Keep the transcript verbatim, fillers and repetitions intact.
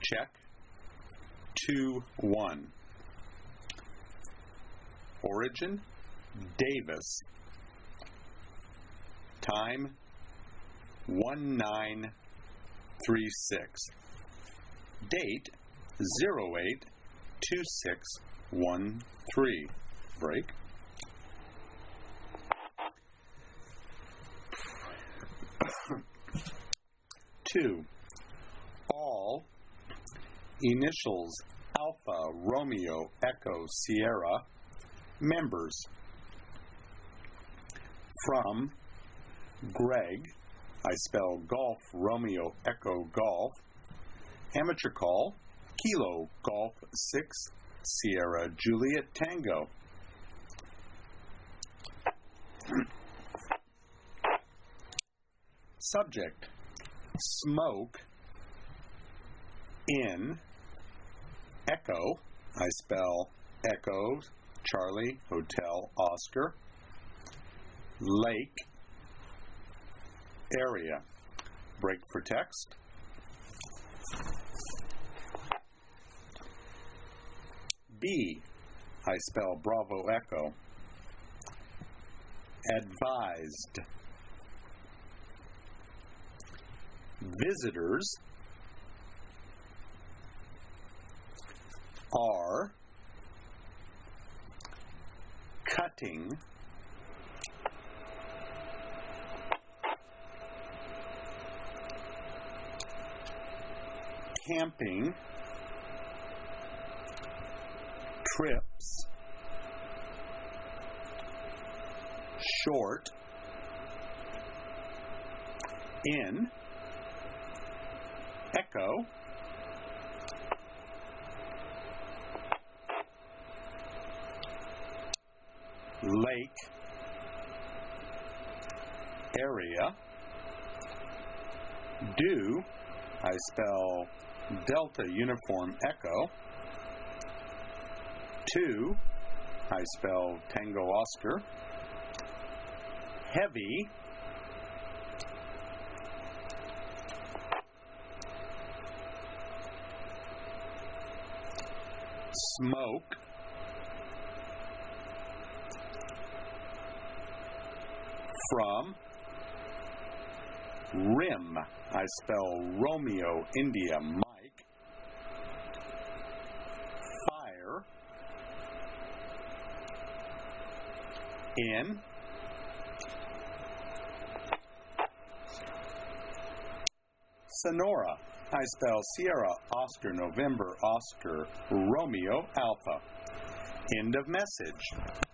check. two one. Origin, Davis. Time, one nine three six. Date, zero eight two six one three. Break. Two. All initials Alpha Romeo Echo Sierra members. From Greg, I spell Golf Romeo Echo Golf, amateur call Kilo Golf six Sierra Juliet Tango. Subject, smoke in Echo, I spell Echo Charlie Hotel Oscar, lake area. Break for text. B, I spell Bravo Echo, advised. Visitors are cutting camping trips short in Echo lake area. Do, I spell Delta Uniform Echo. Two, I spell Tango Oscar. Heavy, smoke, from rim, I spell Romeo India Mike. Fire in Sonora, I spell Sierra Oscar November Oscar Romeo Alpha. End of message.